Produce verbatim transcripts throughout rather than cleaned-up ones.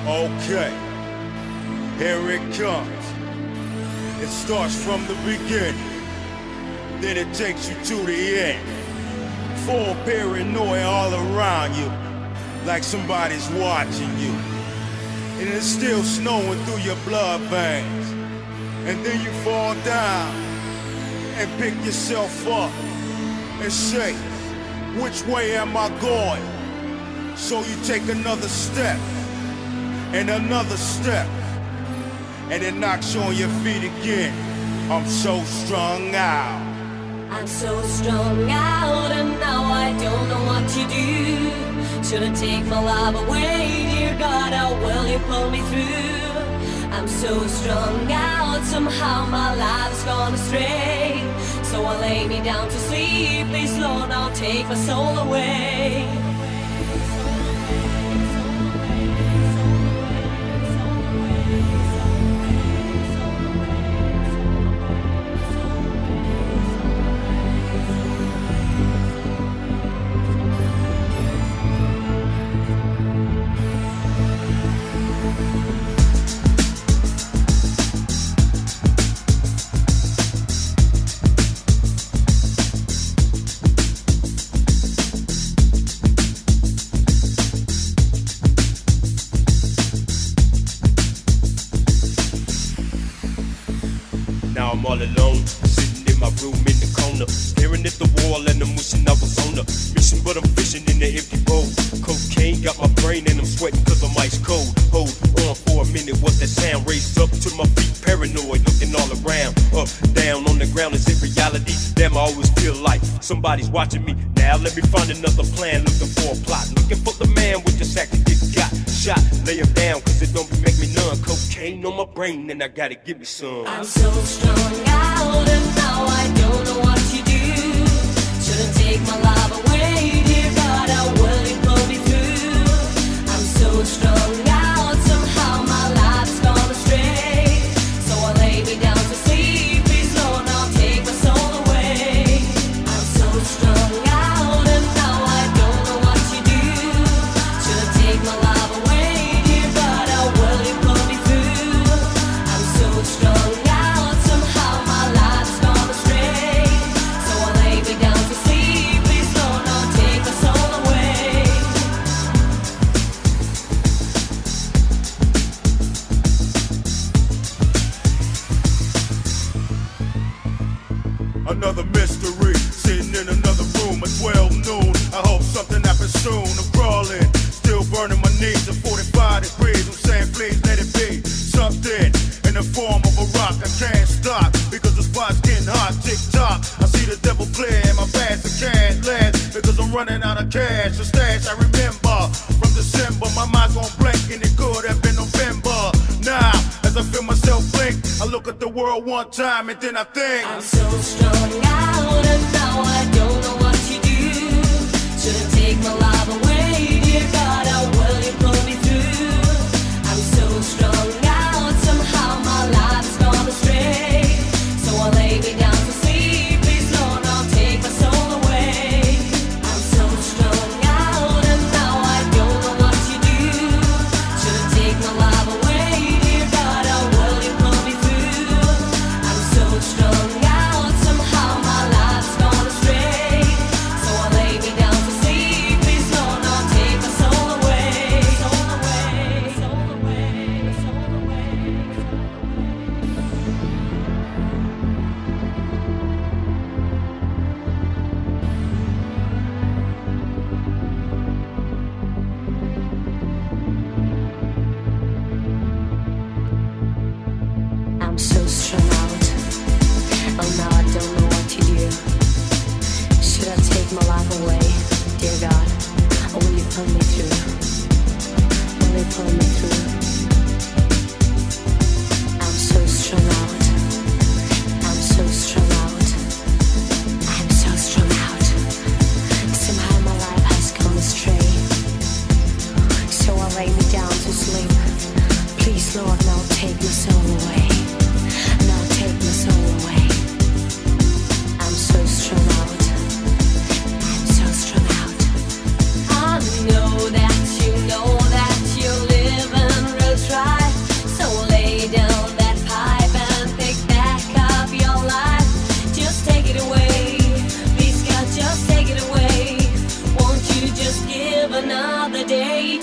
Okay, here it comes. It starts from the beginning, then it takes you to the end. Full paranoia all around you, like somebody's watching you. And it's still snowing through your blood veins. And then you fall down and pick yourself up and say, which way am I going? So you take another step and another step, and it knocks you on your feet again. I'm so strung out. I'm so strung out, and now I don't know what to do. Should I take my love away? Dear God, how will you pull me through? I'm so strung out, somehow my life's gone astray. So I lay me down to sleep. Please, Lord, now take my soul away. Now I'm all alone, sitting in my room in the corner, staring at the wall and I'm wishing I was on a mission, but I'm fishing in the empty bowl. Cocaine got my brain and I'm sweating cause I'm ice cold. Hold on for a minute, what's that sound? Raised up to my feet, paranoid, looking all around. Up, down, on the ground, is it reality? Damn, I always feel like somebody's watching me. Now let me find another plan, looking for a plot, looking for the man with the sack to get got. Shot, lay him down cause it don't make me numb. Cocaine on my brain and I gotta give me some. I'm so strung out, and now I don't know what to do. Should I take my love away? Dear God, how will you pull me through? I'm so strung out, somehow my life's gone astray. So I lay me down to sleep. Please, Lord, now take my soul away. I'm so strung out, and now I don't know what to do. Should I take my love away? Dear God, how will you pull me through? I'm so strung out, somehow my life's gone astray. So I lay me down to sleep. Please, Lord, now take my soul away. Another mystery, sitting in another room at twelve noon. I hope something happens soon. I'm crawling, still burning my knees at forty-five degrees. I'm saying please let it be something in the form of a rock. I can't stop because the spot's getting hot. Tick tock, I see the devil clear in my past. I can't last because I'm running out of cash. The stash I remember from December. My mind's gone blank and it could have been November. Now, as I feel myself blink, I look at the world one time and then I think I'm so strung out, and now I don't know what to do. Should I take my love away? Dear God, how will you pull me through? I'm so strung out, somehow my life's gone astray. So I lay me down to sleep. Please, Lord, now take my soul away. I'm so strung out, and now I don't know what to do. Should I take my love away? Dear God, how will you pull me through? I'm so strung out, somehow my life's gone astray.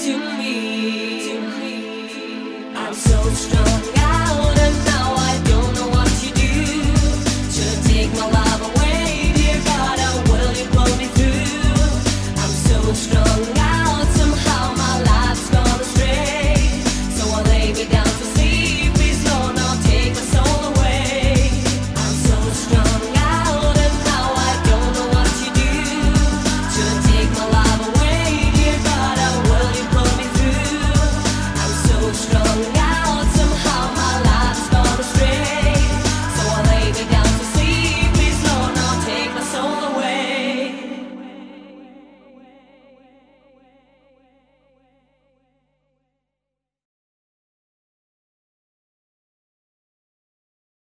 to me.